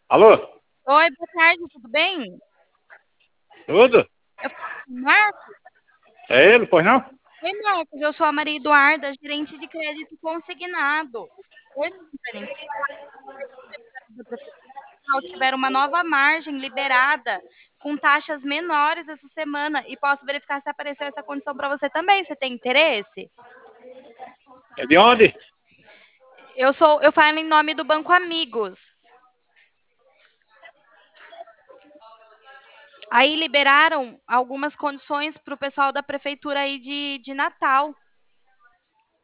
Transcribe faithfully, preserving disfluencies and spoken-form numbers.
Alô? Oi, boa tarde, tudo bem? Tudo? Eu falo com o Marcos. É ele, pois não? Oi, Marcos, eu sou a Maria Eduarda, gerente de crédito consignado. Oi, gerente. Tiveram uma nova margem liberada com taxas menores essa semana e posso verificar se apareceu essa condição para você também. Você tem interesse? É de onde? Eu sou, eu falo em nome do Banco Amigos. Aí liberaram algumas condições para o pessoal da prefeitura aí de, de Natal.